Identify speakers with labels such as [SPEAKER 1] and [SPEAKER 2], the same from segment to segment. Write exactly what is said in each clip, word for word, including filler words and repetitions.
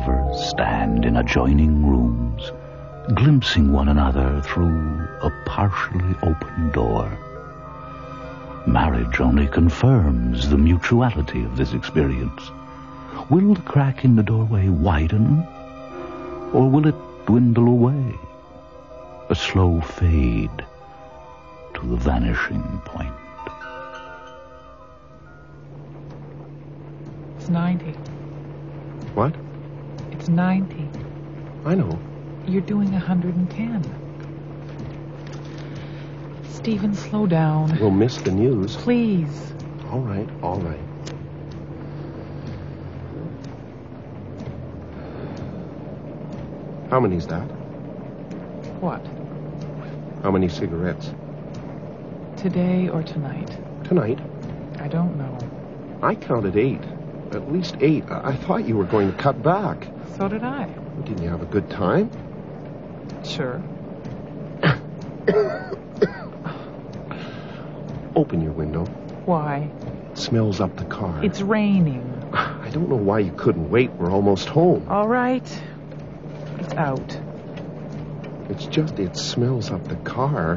[SPEAKER 1] lovers stand in adjoining rooms, glimpsing one another through a partially open door. Marriage only confirms the mutuality of this experience. Will the crack in the doorway widen, or will it dwindle away, a slow fade to the vanishing point?
[SPEAKER 2] It's ninety.
[SPEAKER 3] What?
[SPEAKER 2] It's ninety.
[SPEAKER 3] I know.
[SPEAKER 2] You're doing one hundred ten. Stephen, slow down.
[SPEAKER 3] We'll miss the news.
[SPEAKER 2] Please.
[SPEAKER 3] All right, all right. How many's that?
[SPEAKER 2] What?
[SPEAKER 3] How many cigarettes?
[SPEAKER 2] Today or tonight?
[SPEAKER 3] Tonight?
[SPEAKER 2] I don't know.
[SPEAKER 3] I counted eight. At least eight. I, I thought you were going to cut back.
[SPEAKER 2] So did I.
[SPEAKER 3] Didn't you have a good time?
[SPEAKER 2] Sure.
[SPEAKER 3] Open your window.
[SPEAKER 2] Why?
[SPEAKER 3] It smells up the car.
[SPEAKER 2] It's raining.
[SPEAKER 3] I don't know why you couldn't wait. We're almost home.
[SPEAKER 2] All right. It's out.
[SPEAKER 3] It's just it smells up the car.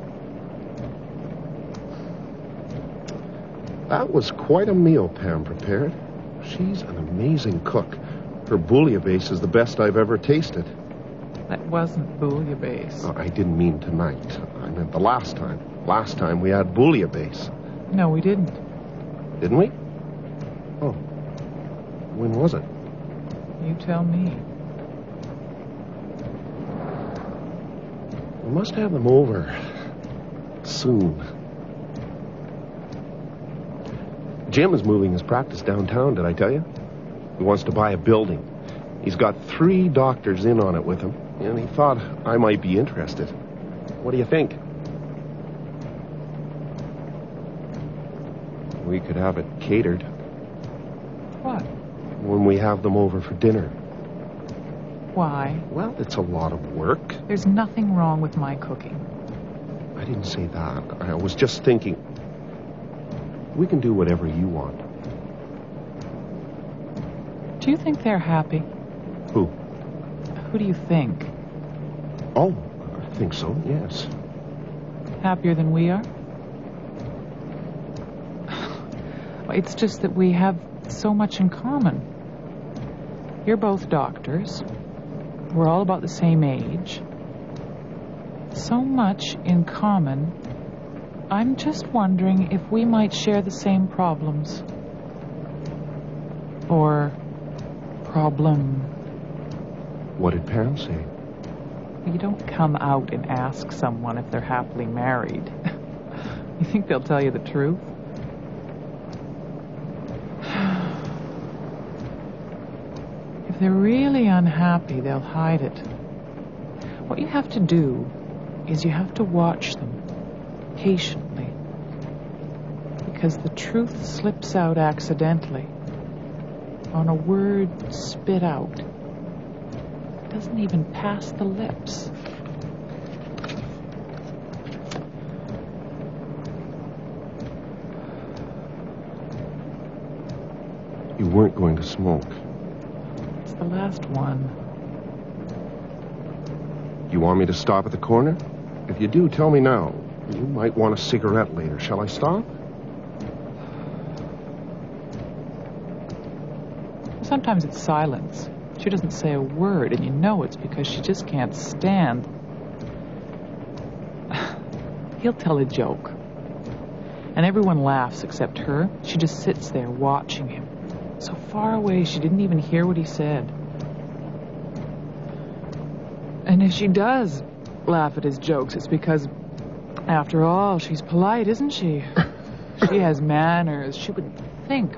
[SPEAKER 3] That was quite a meal Pam prepared. She's an amazing cook. Her bouillabaisse is the best I've ever tasted.
[SPEAKER 2] That wasn't bouillabaisse.
[SPEAKER 3] Uh, I didn't mean tonight. I meant the last time. Last time we had bouillabaisse.
[SPEAKER 2] No, we didn't.
[SPEAKER 3] Didn't we? Oh. When was it?
[SPEAKER 2] You tell me.
[SPEAKER 3] We must have them over soon. Jim is moving his practice downtown, did I tell you? He wants to buy a building. He's got three doctors in on it with him, and he thought I might be interested. What do you think? We could have it catered.
[SPEAKER 2] What?
[SPEAKER 3] When we have them over for dinner.
[SPEAKER 2] Why?
[SPEAKER 3] Well, it's a lot of work.
[SPEAKER 2] There's nothing wrong with my cooking.
[SPEAKER 3] I didn't say that. I was just thinking. We can do whatever you want.
[SPEAKER 2] Do you think they're happy?
[SPEAKER 3] Who?
[SPEAKER 2] Who do you think?
[SPEAKER 3] Oh, I think so, yes.
[SPEAKER 2] Happier than we are? It's just that we have so much in common. You're both doctors. We're all about the same age. So much in common. I'm just wondering if we might share the same problems. Or problem.
[SPEAKER 3] What did Pam say?
[SPEAKER 2] You don't come out and ask someone if they're happily married. You think they'll tell you the truth? If they're really unhappy, they'll hide it. What you have to do is you have to watch them patiently. Because the truth slips out accidentally. On a word spit out. It doesn't even pass the lips.
[SPEAKER 3] You weren't going to smoke.
[SPEAKER 2] It's the last one.
[SPEAKER 3] You want me to stop at the corner? If you do, tell me now. You might want a cigarette later. Shall I stop?
[SPEAKER 2] Sometimes it's silence. She doesn't say a word, and you know it's because she just can't stand. He'll tell a joke. And everyone laughs except her. She just sits there watching him. So far away, she didn't even hear what he said. And if she does laugh at his jokes, it's because, after all, she's polite, isn't she? She has manners. She would think.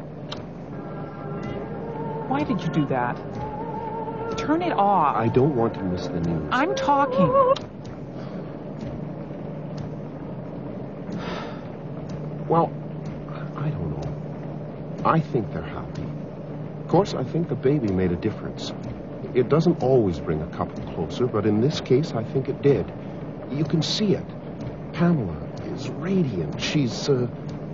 [SPEAKER 2] Why did you do that? Turn it off.
[SPEAKER 3] I don't want to miss the news.
[SPEAKER 2] I'm talking.
[SPEAKER 3] Well, I don't know. I think they're happy. Of course, I think the baby made a difference. It doesn't always bring a couple closer, but in this case, I think it did. You can see it. Pamela is radiant. She's, uh...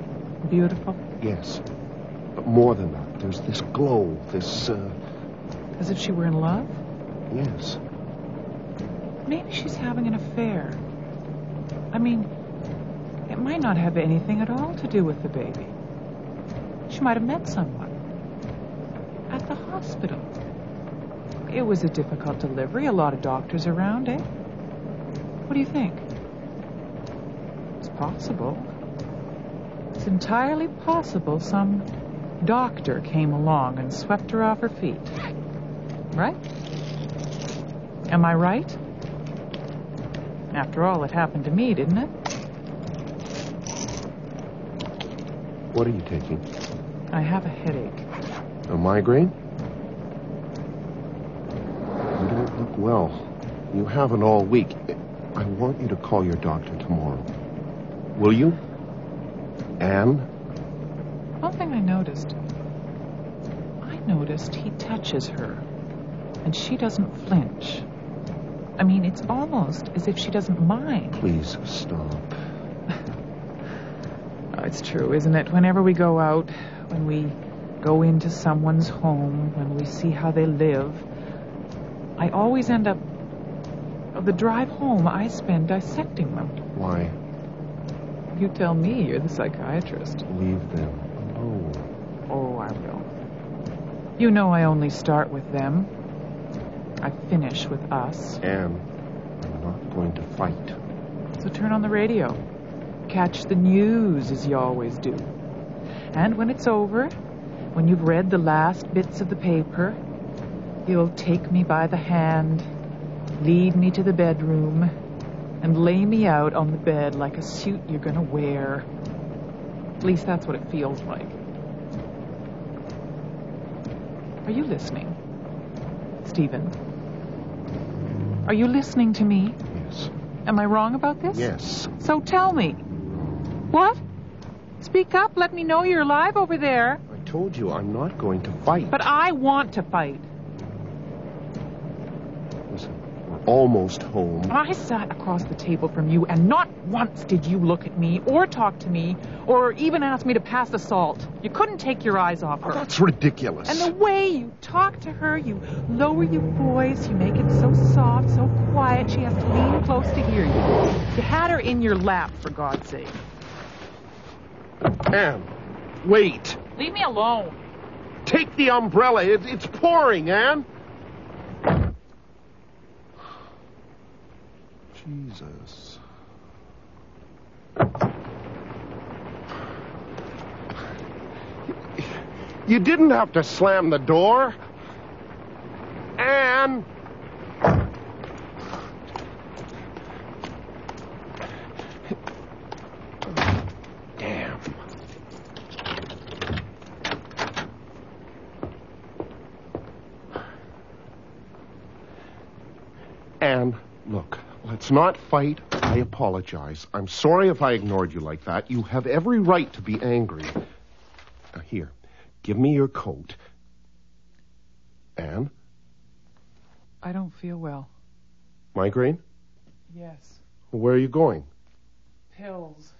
[SPEAKER 2] Beautiful?
[SPEAKER 3] Yes. But more than that, there's this glow, this, uh...
[SPEAKER 2] As if she were in love?
[SPEAKER 3] Yes.
[SPEAKER 2] Maybe she's having an affair. I mean, it might not have anything at all to do with the baby. She might have met someone. At the hospital. It was a difficult delivery. A lot of doctors around, eh? What do you think? It's possible. It's entirely possible some doctor came along and swept her off her feet. Right? Am I right? After all, it happened to me, didn't it?
[SPEAKER 3] What are you taking?
[SPEAKER 2] I have a headache.
[SPEAKER 3] A migraine? You don't look well. You haven't all week. I want you to call your doctor tomorrow. Will you? Anne?
[SPEAKER 2] One thing I noticed. I noticed he touches her, and she doesn't flinch. I mean, it's almost as if she doesn't mind.
[SPEAKER 3] Please stop.
[SPEAKER 2] Oh, it's true, isn't it? Whenever we go out, when we go into someone's home, when we see how they live, I always end up... The drive home I spend dissecting them.
[SPEAKER 3] Why?
[SPEAKER 2] You tell me, you're the psychiatrist.
[SPEAKER 3] Leave them alone.
[SPEAKER 2] Oh, I will. You know I only start with them. I finish with us.
[SPEAKER 3] Anne, I'm not going to fight.
[SPEAKER 2] So turn on the radio. Catch the news, as you always do. And when it's over, when you've read the last bits of the paper, you'll take me by the hand, lead me to the bedroom, and lay me out on the bed like a suit you're going to wear. At least that's what it feels like. Are you listening, Stephen? Are you listening to me?
[SPEAKER 3] Yes.
[SPEAKER 2] Am I wrong about this?
[SPEAKER 3] Yes.
[SPEAKER 2] So tell me. What? Speak up. Let me know you're alive over there.
[SPEAKER 3] I told you I'm not going to fight.
[SPEAKER 2] But I want to fight.
[SPEAKER 3] Listen, we're almost home.
[SPEAKER 2] I sat across the table from you, and not once did you look at me or talk to me or even ask me to pass the salt. You couldn't take your eyes off her.
[SPEAKER 3] Oh, that's ridiculous.
[SPEAKER 2] And the way you talk to her, you lower your voice, you make it so soft, so quiet, she has to lean close to hear you. You had her in your lap, for God's sake.
[SPEAKER 3] Anne, wait.
[SPEAKER 2] Leave me alone.
[SPEAKER 3] Take the umbrella. It, it's pouring, Anne. Jesus. You didn't have to slam the door. Anne. Damn. Anne, look, let's not fight. I apologize. I'm sorry if I ignored you like that. You have every right to be angry. Now, here, give me your coat. Anne?
[SPEAKER 2] I don't feel well.
[SPEAKER 3] Migraine?
[SPEAKER 2] Yes.
[SPEAKER 3] Where are you going?
[SPEAKER 2] Pills.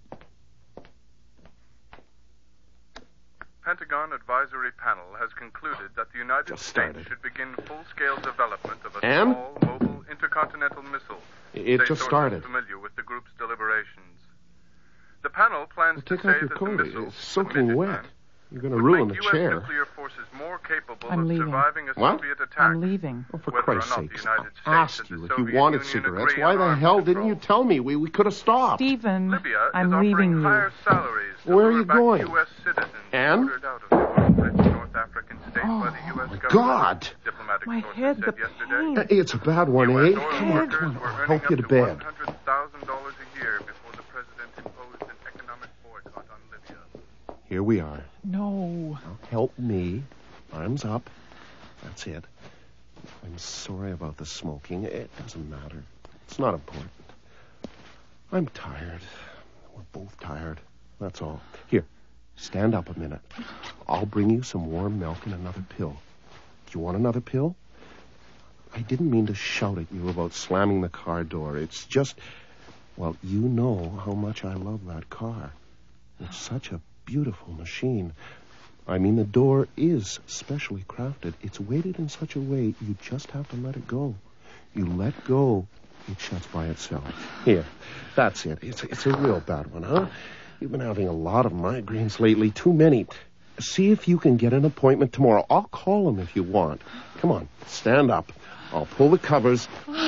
[SPEAKER 4] Pentagon Advisory Panel has concluded that the United
[SPEAKER 3] Just
[SPEAKER 4] States
[SPEAKER 3] started.
[SPEAKER 4] should begin full-scale development of a
[SPEAKER 3] Anne?
[SPEAKER 4] small, mobile, intercontinental missile.
[SPEAKER 3] It
[SPEAKER 4] Say
[SPEAKER 3] just
[SPEAKER 4] sources
[SPEAKER 3] started.
[SPEAKER 4] familiar with the group's deliberations. The panel plans
[SPEAKER 3] Well,
[SPEAKER 4] to
[SPEAKER 3] take
[SPEAKER 4] say
[SPEAKER 3] off your
[SPEAKER 4] that
[SPEAKER 3] coat.
[SPEAKER 4] the missile,
[SPEAKER 3] It's soaking
[SPEAKER 4] the Minuteman,
[SPEAKER 3] wet. You're going to
[SPEAKER 4] would
[SPEAKER 3] ruin
[SPEAKER 4] make
[SPEAKER 3] the
[SPEAKER 4] U S
[SPEAKER 3] chair.
[SPEAKER 4] nuclear forces more capable
[SPEAKER 2] I'm
[SPEAKER 4] of
[SPEAKER 2] leaving.
[SPEAKER 4] surviving a
[SPEAKER 3] What?
[SPEAKER 4] Soviet attack.
[SPEAKER 2] I'm leaving.
[SPEAKER 3] Oh, for
[SPEAKER 4] Whether or
[SPEAKER 3] Christ's
[SPEAKER 4] not
[SPEAKER 3] sake,
[SPEAKER 4] the United States
[SPEAKER 3] I asked
[SPEAKER 4] and
[SPEAKER 3] you
[SPEAKER 4] the
[SPEAKER 3] if you
[SPEAKER 4] Soviet
[SPEAKER 3] wanted
[SPEAKER 4] Union
[SPEAKER 3] cigarettes.
[SPEAKER 4] agree
[SPEAKER 3] Why
[SPEAKER 4] on
[SPEAKER 3] the
[SPEAKER 4] arms
[SPEAKER 3] hell
[SPEAKER 4] control.
[SPEAKER 3] didn't you tell me? We, we could have stopped.
[SPEAKER 2] Stephen,
[SPEAKER 4] Libya
[SPEAKER 2] I'm
[SPEAKER 4] is offering
[SPEAKER 2] leaving you.
[SPEAKER 4] higher salaries to
[SPEAKER 3] Where are
[SPEAKER 4] lure
[SPEAKER 3] you
[SPEAKER 4] back
[SPEAKER 3] going?
[SPEAKER 4] U S citizens
[SPEAKER 3] Anne?
[SPEAKER 4] ordered out of the war-stricken North African state
[SPEAKER 2] Oh,
[SPEAKER 4] by the U S
[SPEAKER 3] my
[SPEAKER 4] government.
[SPEAKER 3] God.
[SPEAKER 4] Diplomatic
[SPEAKER 2] My
[SPEAKER 4] sources
[SPEAKER 2] head,
[SPEAKER 4] said
[SPEAKER 2] the
[SPEAKER 4] yesterday.
[SPEAKER 2] pain.
[SPEAKER 3] It's a bad one,
[SPEAKER 4] U S
[SPEAKER 3] eh?
[SPEAKER 4] oil
[SPEAKER 3] Come on,
[SPEAKER 4] workers
[SPEAKER 3] come on.
[SPEAKER 4] were
[SPEAKER 3] I'll
[SPEAKER 4] earning
[SPEAKER 3] help you to
[SPEAKER 4] up
[SPEAKER 3] bed.
[SPEAKER 4] one hundred thousand dollars a year before the president imposed an economic boycott on Libya.
[SPEAKER 3] Here we are.
[SPEAKER 2] No.
[SPEAKER 3] Now help me. Arms up. That's it. I'm sorry about the smoking. It doesn't matter. It's not important. I'm tired. We're both tired. That's all. Here, stand up a minute. I'll bring you some warm milk and another pill. Do you want another pill? I didn't mean to shout at you about slamming the car door. It's just, well, you know how much I love that car. It's such a beautiful machine. I mean, the door is specially crafted. It's weighted in such a way you just have to let it go. You let go, it shuts by itself. Here, that's it. It's, it's a real bad one, huh? You've been having a lot of migraines lately, too many. See if you can get an appointment tomorrow. I'll call them if you want. Come on, stand up. I'll pull the covers.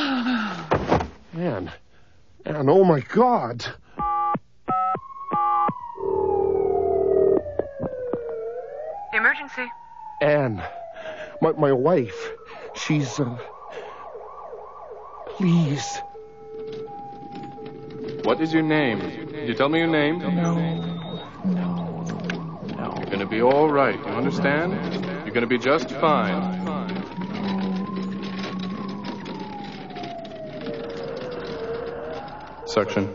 [SPEAKER 3] Anne. Anne, oh my God.
[SPEAKER 5] Emergency.
[SPEAKER 3] Anne, my, my wife, she's, uh... Please.
[SPEAKER 6] What is your name? Did you tell me your name?
[SPEAKER 2] No, no, no.
[SPEAKER 6] You're going to be all right, you understand? You're going to be just fine. Suction.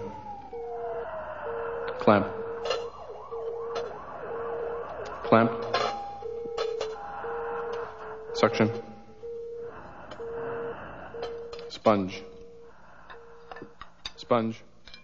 [SPEAKER 6] Clamp. Clamp. Suction. Sponge. Sponge.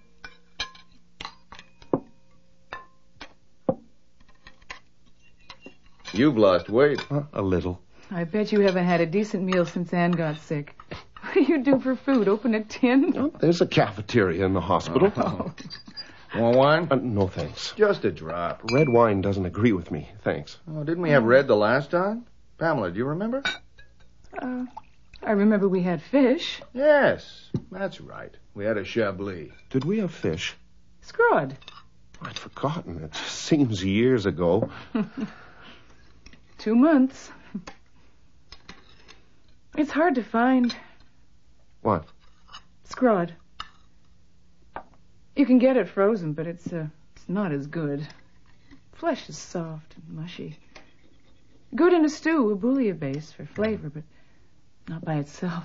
[SPEAKER 7] You've lost weight.
[SPEAKER 3] Uh, a little.
[SPEAKER 8] I bet you haven't had a decent meal since Anne got sick. What do you do for food? Open a tin?
[SPEAKER 3] Oh, there's a cafeteria in the hospital.
[SPEAKER 7] Oh. Want wine?
[SPEAKER 3] Uh, no, thanks.
[SPEAKER 7] Just a drop.
[SPEAKER 3] Red wine doesn't agree with me. Thanks.
[SPEAKER 7] Oh, didn't we have red the last time? Pamela, do you remember?
[SPEAKER 8] Uh, I remember we had fish.
[SPEAKER 7] Yes, that's right. We had a Chablis.
[SPEAKER 3] Did we have fish?
[SPEAKER 8] Scrod.
[SPEAKER 3] I'd forgotten. It just seems years ago.
[SPEAKER 8] Two months. It's hard to find.
[SPEAKER 3] What?
[SPEAKER 8] Scrod. You can get it frozen, but it's uh, it's not as good. Flesh is soft and mushy. Good in a stew, a bouillabaisse for flavor, but not by itself.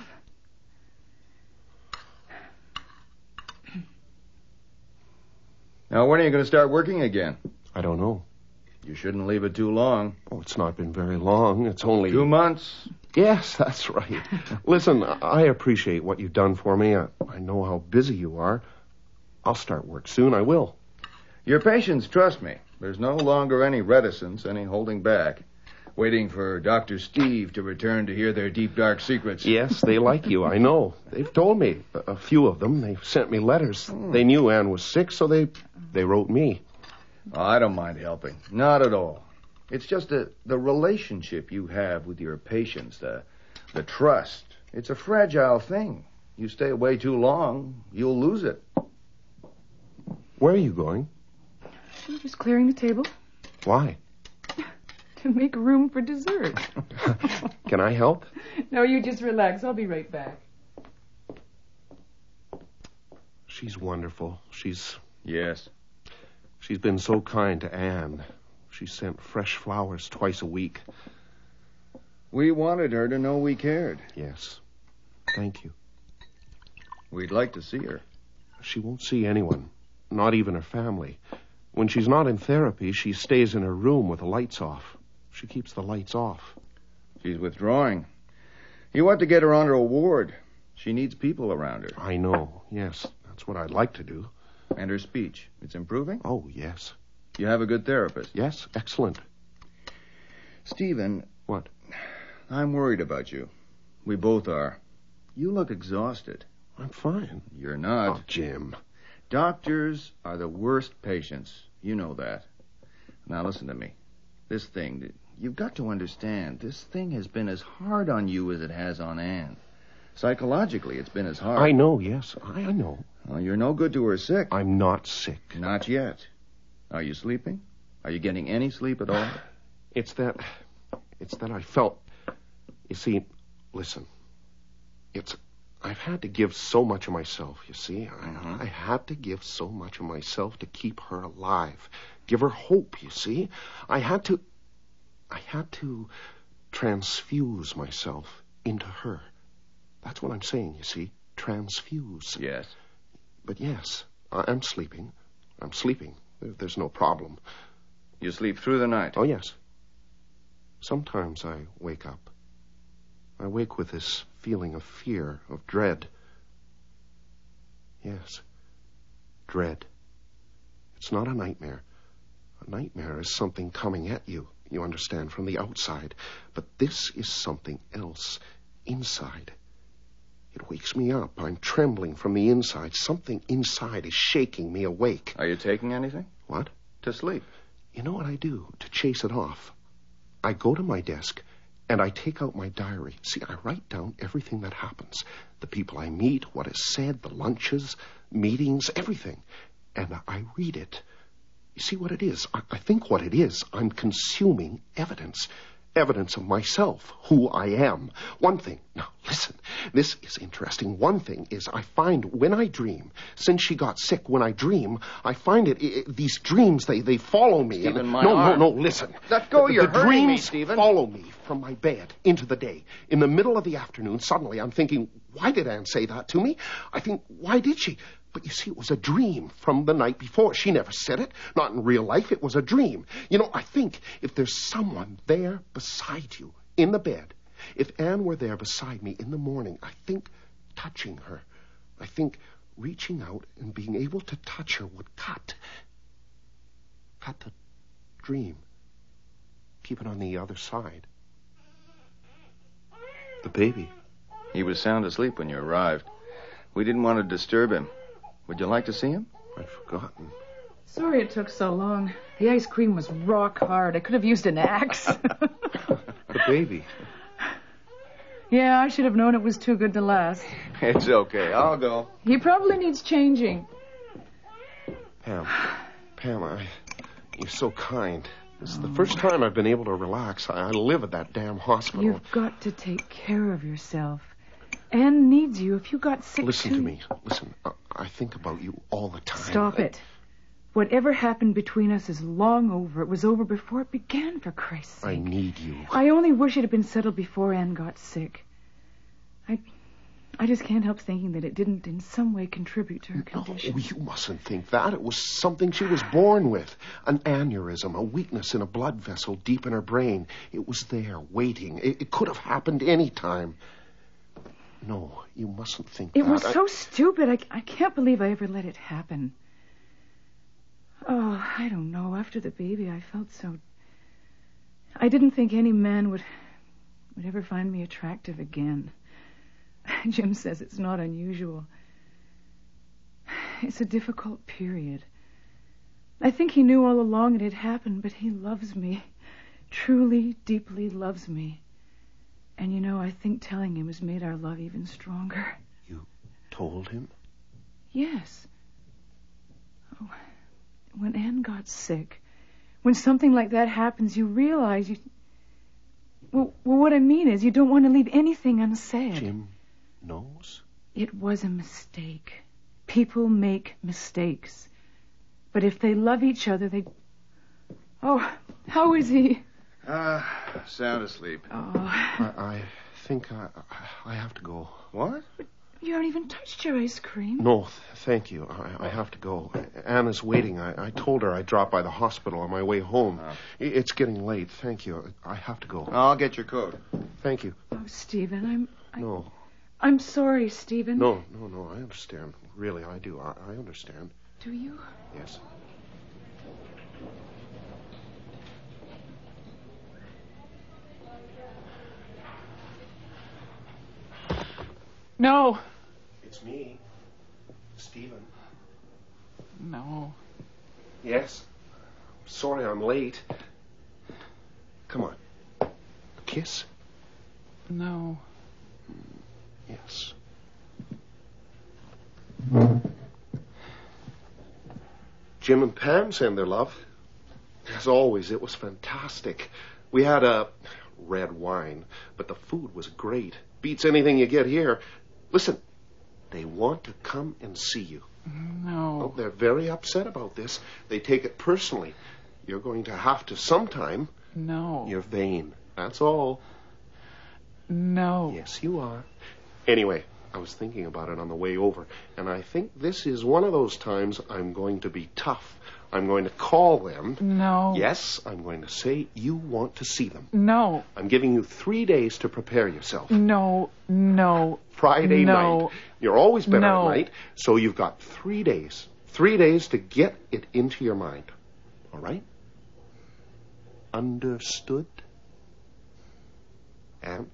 [SPEAKER 7] Now, when are you going to start working again?
[SPEAKER 3] I don't know.
[SPEAKER 7] You shouldn't leave it too long.
[SPEAKER 3] Oh, it's not been very long. It's only...
[SPEAKER 7] Two months?
[SPEAKER 3] Yes, that's right. Listen, I appreciate what you've done for me. I, I know how busy you are. I'll start work soon. I will.
[SPEAKER 7] Your patients trust me. There's no longer any reticence, any holding back. Waiting for Doctor Steve to return to hear their deep, dark secrets.
[SPEAKER 3] Yes, they like you, I know. They've told me, a, a few of them. They've sent me letters. Hmm. They knew Anne was sick, so they they wrote me.
[SPEAKER 7] Oh, I don't mind helping. Not at all. It's just the, the relationship you have with your patients, the, the trust. It's a fragile thing. You stay away too long, you'll lose it.
[SPEAKER 3] Where are you going?
[SPEAKER 8] I'm just clearing the table.
[SPEAKER 3] Why?
[SPEAKER 8] To make room for dessert.
[SPEAKER 3] Can I help?
[SPEAKER 8] No, you just relax. I'll be right back.
[SPEAKER 3] She's wonderful. She's...
[SPEAKER 7] Yes.
[SPEAKER 3] She's been so kind to Anne. She sent fresh flowers twice a week.
[SPEAKER 7] We wanted her to know we cared.
[SPEAKER 3] Yes. Thank you.
[SPEAKER 7] We'd like to see her.
[SPEAKER 3] She won't see anyone, not even her family. When she's not in therapy, she stays in her room with the lights off. She keeps the lights off.
[SPEAKER 7] She's withdrawing. You want to get her onto a ward. She needs people around her.
[SPEAKER 3] I know, yes. That's what I'd like to do.
[SPEAKER 7] And her speech. It's improving?
[SPEAKER 3] Oh, yes.
[SPEAKER 7] You have a good therapist?
[SPEAKER 3] Yes, excellent.
[SPEAKER 7] Stephen.
[SPEAKER 3] What?
[SPEAKER 7] I'm worried about you. We both are. You look exhausted.
[SPEAKER 3] I'm fine.
[SPEAKER 7] You're not.
[SPEAKER 3] Oh, Jim.
[SPEAKER 7] Doctors are the worst patients. You know that. Now listen to me. This thing, you've got to understand, this thing has been as hard on you as it has on Anne. Psychologically, it's been as hard.
[SPEAKER 3] I know, yes. I, I know.
[SPEAKER 7] Well, you're no good to her sick.
[SPEAKER 3] I'm not sick.
[SPEAKER 7] Not yet. Are you sleeping? Are you getting any sleep at all?
[SPEAKER 3] It's that... It's that I felt... You see, listen. It's... I've had to give so much of myself, you see. I, mm-hmm. I had to give so much of myself to keep her alive. Give her hope, you see. I had to... I had to transfuse myself into her. That's what I'm saying, you see. Transfuse.
[SPEAKER 7] Yes.
[SPEAKER 3] But yes, I'm sleeping. I'm sleeping. There's no problem.
[SPEAKER 7] You sleep through the night?
[SPEAKER 3] Oh, yes. Sometimes I wake up. I wake with this feeling of fear, of dread. Yes, dread. It's not a nightmare. A nightmare is something coming at you, you understand, from the outside. But this is something else, inside. It wakes me up. I'm trembling from the inside. Something inside is shaking me awake.
[SPEAKER 7] Are you taking anything?
[SPEAKER 3] What?
[SPEAKER 7] To sleep.
[SPEAKER 3] You know what I do to chase it off? I go to my desk and I take out my diary. See, I write down everything that happens. The people I meet, what is said, the lunches, meetings, everything. And I read it. You see what it is? I, I think what it is, I'm consuming evidence. Evidence of myself, who I am. One thing, now listen, this is interesting. One thing is I find when I dream, since she got sick, when I dream, I find it, it these dreams, they, they follow me.
[SPEAKER 7] Stephen,
[SPEAKER 3] and,
[SPEAKER 7] my
[SPEAKER 3] no,
[SPEAKER 7] arm.
[SPEAKER 3] no, no, listen.
[SPEAKER 7] Let go,
[SPEAKER 3] the,
[SPEAKER 7] you're
[SPEAKER 3] the
[SPEAKER 7] hurting me,
[SPEAKER 3] dreams
[SPEAKER 7] Stephen.
[SPEAKER 3] follow me from my bed into the day. In the middle of the afternoon, suddenly I'm thinking, why did Anne say that to me? I think, why did she? But you see, it was a dream from the night before. She never said it. Not in real life. It was a dream. You know, I think if there's someone there beside you in the bed, if Anne were there beside me in the morning, I think touching her, I think reaching out and being able to touch her would cut, cut the dream. Keep it on the other side. The baby.
[SPEAKER 7] He was sound asleep when you arrived. We didn't want to disturb him. Would you like to see him?
[SPEAKER 3] I'd forgotten.
[SPEAKER 8] Sorry it took so long. The ice cream was rock hard. I could have used an axe.
[SPEAKER 3] The baby.
[SPEAKER 8] Yeah, I should have known it was too good to last.
[SPEAKER 7] It's okay. I'll go.
[SPEAKER 8] He probably needs changing.
[SPEAKER 3] Pam. Pam, I... You're so kind. This is the first time I've been able to relax. I, I live at that damn hospital.
[SPEAKER 8] You've got to take care of yourself. Anne needs you. If you got sick
[SPEAKER 3] Listen
[SPEAKER 8] too...
[SPEAKER 3] to me. Listen, I, I think about you all the time.
[SPEAKER 8] Stop
[SPEAKER 3] I...
[SPEAKER 8] it. Whatever happened between us is long over. It was over before it began, for Christ's sake.
[SPEAKER 3] I need you.
[SPEAKER 8] I only wish it had been settled before Anne got sick. I... I just can't help thinking that it didn't in some way contribute to her condition.
[SPEAKER 3] No, you mustn't think that. It was something she was born with. An aneurysm, a weakness in a blood vessel deep in her brain. It was there, waiting. It, it could have happened any time. No, you mustn't think
[SPEAKER 8] it
[SPEAKER 3] that.
[SPEAKER 8] It was
[SPEAKER 3] I...
[SPEAKER 8] so stupid. I, I can't believe I ever let it happen. Oh, I don't know. After the baby, I felt so... I didn't think any man would, would ever find me attractive again. Jim says it's not unusual. It's a difficult period. I think he knew all along it had happened, but he loves me. Truly, deeply loves me. And you know, I think telling him has made our love even stronger.
[SPEAKER 3] You told him?
[SPEAKER 8] Yes. Oh, when Anne got sick, when something like that happens, you realize you... Well, well, what I mean is you don't want to leave anything unsaid.
[SPEAKER 3] Jim knows?
[SPEAKER 8] It was a mistake. People make mistakes. But if they love each other, they... Oh, how is he?
[SPEAKER 7] Ah, uh, sound asleep.
[SPEAKER 8] Oh.
[SPEAKER 3] I, I think I, I have to go.
[SPEAKER 7] What?
[SPEAKER 8] You haven't even touched your ice cream.
[SPEAKER 3] No, th- thank you. I, I have to go. Anna's waiting. I, I told her I'd drop by the hospital on my way home.
[SPEAKER 7] Oh.
[SPEAKER 3] It's getting late. Thank you. I have to go.
[SPEAKER 7] I'll get your coat.
[SPEAKER 3] Thank you.
[SPEAKER 8] Oh, Stephen, I'm... I,
[SPEAKER 3] no.
[SPEAKER 8] I'm sorry, Stephen.
[SPEAKER 3] No, no, no. I understand. Really, I do. I, I understand.
[SPEAKER 8] Do you?
[SPEAKER 3] Yes.
[SPEAKER 2] No.
[SPEAKER 3] It's me. Stephen.
[SPEAKER 2] No.
[SPEAKER 3] Yes. Sorry I'm late. Come on. A kiss?
[SPEAKER 2] No.
[SPEAKER 3] Yes. Jim and Pam send their love. As always, it was fantastic. We had a red wine, but the food was great. Beats anything you get here. Listen, they want to come and see you.
[SPEAKER 2] No.
[SPEAKER 3] Oh, they're very upset about this. They take it personally. You're going to have to sometime.
[SPEAKER 2] No.
[SPEAKER 3] You're vain. That's all.
[SPEAKER 2] No.
[SPEAKER 3] Yes, you are. Anyway, I was thinking about it on the way over, and I think this is one of those times I'm going to be tough. I'm going to call them.
[SPEAKER 2] No.
[SPEAKER 3] Yes, I'm going to say you want to see them.
[SPEAKER 2] No.
[SPEAKER 3] I'm giving you three days to prepare yourself.
[SPEAKER 2] No. No.
[SPEAKER 3] Friday
[SPEAKER 2] no.
[SPEAKER 3] night. You're always better
[SPEAKER 2] no.
[SPEAKER 3] at night, so you've got three days. Three days to get it into your mind. All right? understood? Anne?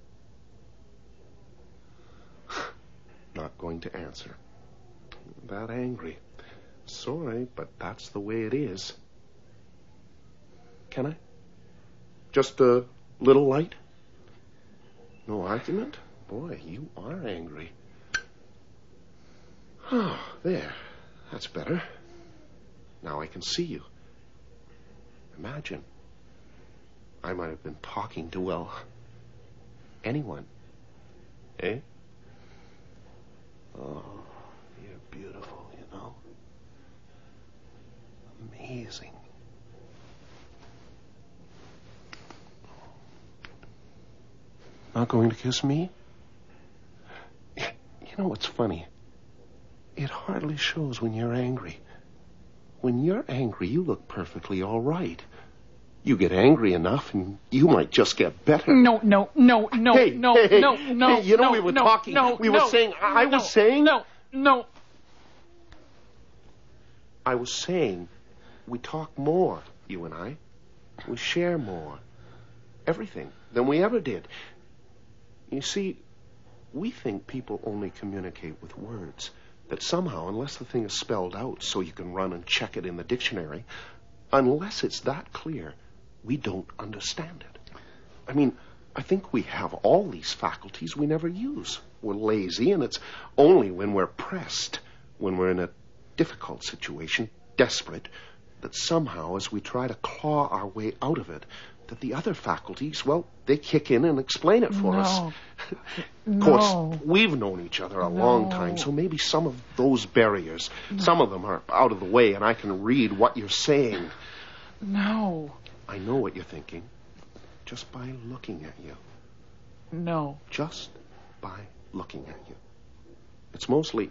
[SPEAKER 3] Not going to answer. That angry. Sorry, but that's the way it is. Can I? Just a little light? No argument? Boy, you are angry. Oh, there. That's better. Now I can see you. Imagine. I might have been talking to, well, anyone. Eh? Oh, you're beautiful, you know. Amazing. Not going to kiss me? You know what's funny? It hardly shows when you're angry. When you're angry, you look perfectly all right. You get angry enough, and you might just get better.
[SPEAKER 2] No, no, no, no,
[SPEAKER 3] hey,
[SPEAKER 2] no,
[SPEAKER 3] hey, hey,
[SPEAKER 2] no, no.
[SPEAKER 3] Hey, you know
[SPEAKER 2] no,
[SPEAKER 3] we were
[SPEAKER 2] no,
[SPEAKER 3] talking.
[SPEAKER 2] No,
[SPEAKER 3] we
[SPEAKER 2] no,
[SPEAKER 3] were saying. I
[SPEAKER 2] no,
[SPEAKER 3] was saying.
[SPEAKER 2] No, no.
[SPEAKER 3] I was saying, we talk more, you and I. We share more. Everything than we ever did. You see, we think people only communicate with words. That somehow, unless the thing is spelled out so you can run and check it in the dictionary, unless it's that clear, we don't understand it. I mean, I think we have all these faculties we never use. We're lazy, and it's only when we're pressed, when we're in a difficult situation, desperate, that somehow, as we try to claw our way out of it, that the other faculties, well, they kick in and explain it for
[SPEAKER 2] no.
[SPEAKER 3] us. Of
[SPEAKER 2] no.
[SPEAKER 3] course, we've known each other a
[SPEAKER 2] no.
[SPEAKER 3] long time, so maybe some of those barriers, no. some of them are out of the way, and I can read what you're saying.
[SPEAKER 2] No.
[SPEAKER 3] I know what you're thinking, just by looking at you.
[SPEAKER 2] No.
[SPEAKER 3] Just by looking at you. It's mostly,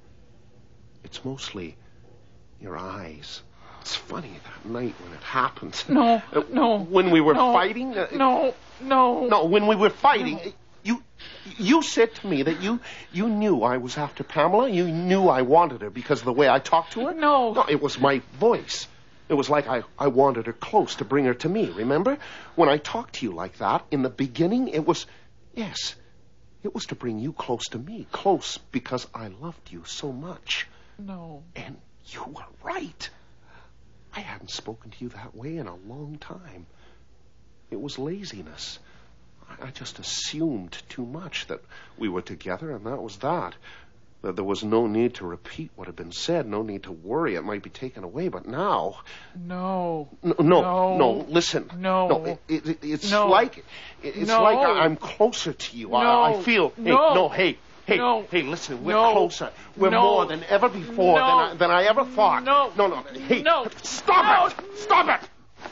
[SPEAKER 3] it's mostly your eyes. It's funny that night when it happened.
[SPEAKER 2] No,
[SPEAKER 3] uh,
[SPEAKER 2] no.
[SPEAKER 3] When we were
[SPEAKER 2] no,
[SPEAKER 3] fighting. Uh,
[SPEAKER 2] no, no.
[SPEAKER 3] No, when we were fighting,
[SPEAKER 2] no.
[SPEAKER 3] you, you said to me that you, you knew I was after Pamela. You knew I wanted her because of the way I talked to her.
[SPEAKER 2] No.
[SPEAKER 3] No, it was my voice. It was like I, I wanted her close to bring her to me, remember? When I talked to you like that, in the beginning, it was, yes, it was to bring you close to me. Close because I loved you so much.
[SPEAKER 2] No.
[SPEAKER 3] And you were right. I hadn't spoken to you that way in a long time. It was laziness. I just assumed too much that we were together, and that was that. That there was no need to repeat what had been said, no need to worry it might be taken away. But now...
[SPEAKER 2] No.
[SPEAKER 3] No, no,
[SPEAKER 2] no,
[SPEAKER 3] no listen.
[SPEAKER 2] No.
[SPEAKER 3] No, it, it, it's
[SPEAKER 2] no.
[SPEAKER 3] like... It's
[SPEAKER 2] no.
[SPEAKER 3] like I'm closer to you.
[SPEAKER 2] No.
[SPEAKER 3] I, I feel... Hey,
[SPEAKER 2] no.
[SPEAKER 3] no, hey, hey,
[SPEAKER 2] no.
[SPEAKER 3] hey, listen, we're
[SPEAKER 2] no.
[SPEAKER 3] closer. We're
[SPEAKER 2] no.
[SPEAKER 3] more than ever before,
[SPEAKER 2] no.
[SPEAKER 3] than, I, than I ever thought.
[SPEAKER 2] No.
[SPEAKER 3] No, no, hey,
[SPEAKER 2] no.
[SPEAKER 3] stop
[SPEAKER 2] no.
[SPEAKER 3] it! Stop it!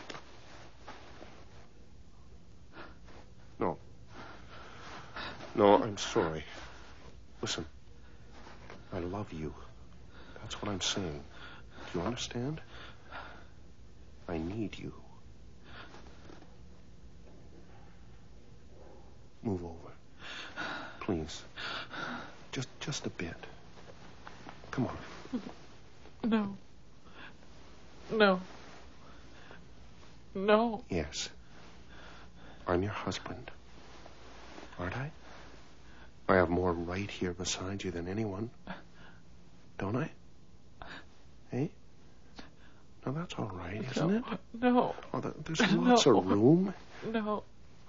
[SPEAKER 3] No. No, I'm sorry. Listen. I love you. That's what I'm saying. Do you understand? I need you. Move over. Please. Just just a bit. Come on.
[SPEAKER 2] No. No. No.
[SPEAKER 3] Yes. I'm your husband. Aren't I? I have more right here beside you than anyone. Don't I? Hey? Now that's all right, isn't
[SPEAKER 2] no.
[SPEAKER 3] it?
[SPEAKER 2] No.
[SPEAKER 3] Oh, there's lots
[SPEAKER 2] no.
[SPEAKER 3] of room.
[SPEAKER 2] No.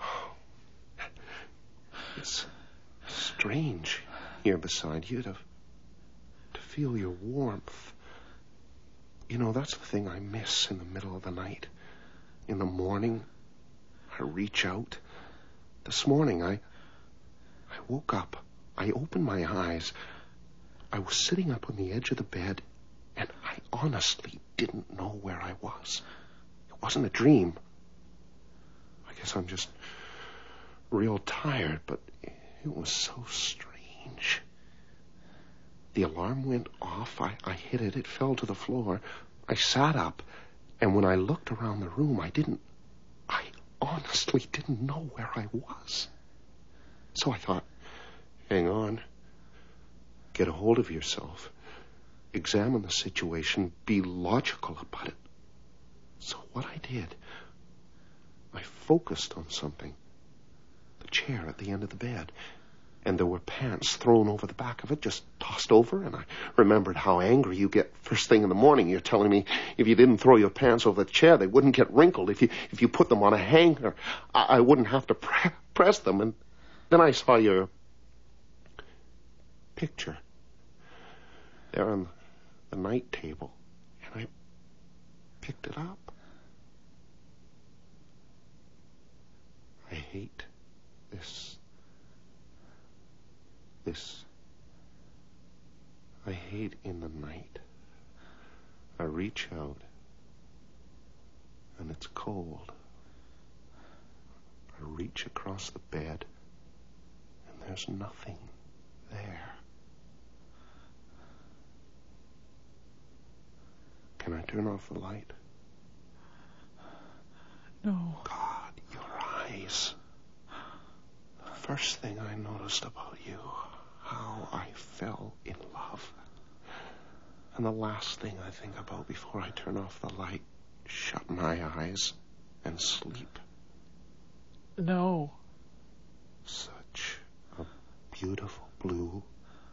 [SPEAKER 3] It's strange here beside you to, to feel your warmth. You know, that's the thing I miss in the middle of the night. In the morning, I reach out. This morning, I... I woke up. I opened my eyes. I was sitting up on the edge of the bed, and I honestly didn't know where I was. It wasn't a dream. I guess I'm just real tired, but it was so strange. The alarm went off. I, I hit it. It fell to the floor. I sat up, and when I looked around the room, I didn't... I honestly didn't know where I was. So I thought, hang on. Get a hold of yourself. Examine the situation. Be logical about it. So what I did I focused on something. The chair at the end of the bed. And there were pants thrown over the back of it, just tossed over, and I remembered how angry you get first thing in the morning. You're telling me if you didn't throw your pants over the chair, they wouldn't get wrinkled. If you if you put them on a hanger, I, I wouldn't have to pre- press them. And then I saw your picture there on the night table, and I picked it up. I hate this. This, I hate in the night. I reach out, and it's cold. I reach across the bed, and there's nothing there. Can I turn off the light?
[SPEAKER 2] No.
[SPEAKER 3] God, your eyes. The first thing I noticed about you, how I fell in love. And the last thing I think about before I turn off the light, shut my eyes, and sleep.
[SPEAKER 2] No.
[SPEAKER 3] Such a beautiful blue.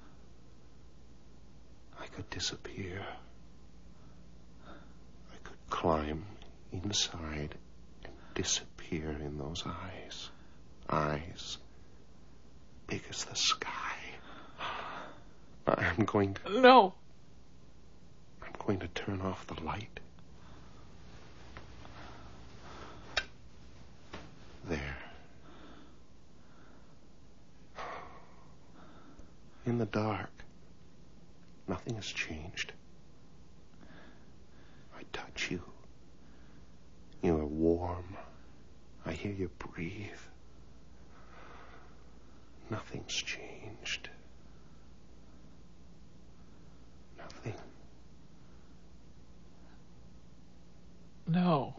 [SPEAKER 3] I could disappear. I could climb inside and disappear in those eyes. Eyes big as the sky. I'm going to...
[SPEAKER 2] No.
[SPEAKER 3] I'm going to turn off the light. There. In the dark, nothing has changed. I touch you. You are warm. I hear you breathe. Nothing's changed. Nothing.
[SPEAKER 2] No.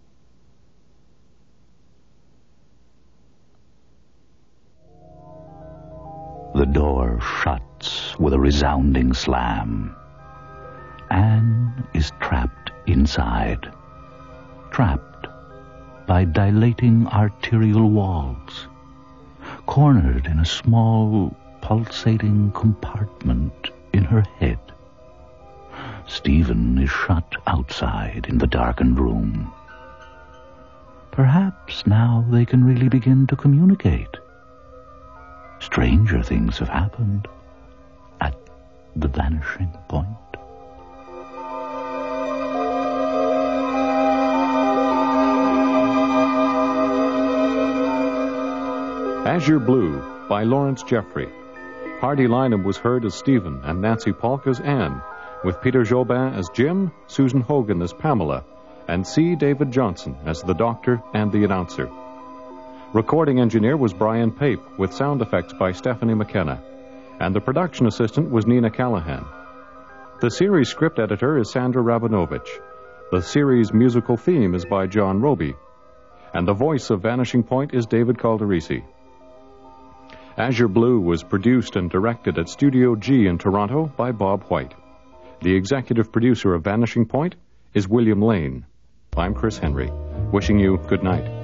[SPEAKER 1] The door shuts with a resounding slam. Anne is trapped inside. Trapped by dilating arterial walls. Cornered in a small, pulsating compartment in her head. Stephen is shut outside in the darkened room. Perhaps now they can really begin to communicate. Stranger things have happened at the vanishing point.
[SPEAKER 9] Azure Blue by Lawrence Jeffrey. Hardy Lynham was heard as Stephen and Nancy Polk as Anne, with Peter Jobin as Jim, Susan Hogan as Pamela, and C. David Johnson as the doctor and the announcer. Recording engineer was Brian Pape, with sound effects by Stephanie McKenna, and the production assistant was Nina Callahan. The series script editor is Sandra Rabinovich. The series musical theme is by John Roby, and the voice of Vanishing Point is David Calderisi. Azure Blue was produced and directed at Studio G in Toronto by Bob White. The executive producer of Vanishing Point is William Lane. I'm Chris Henry, wishing you good night.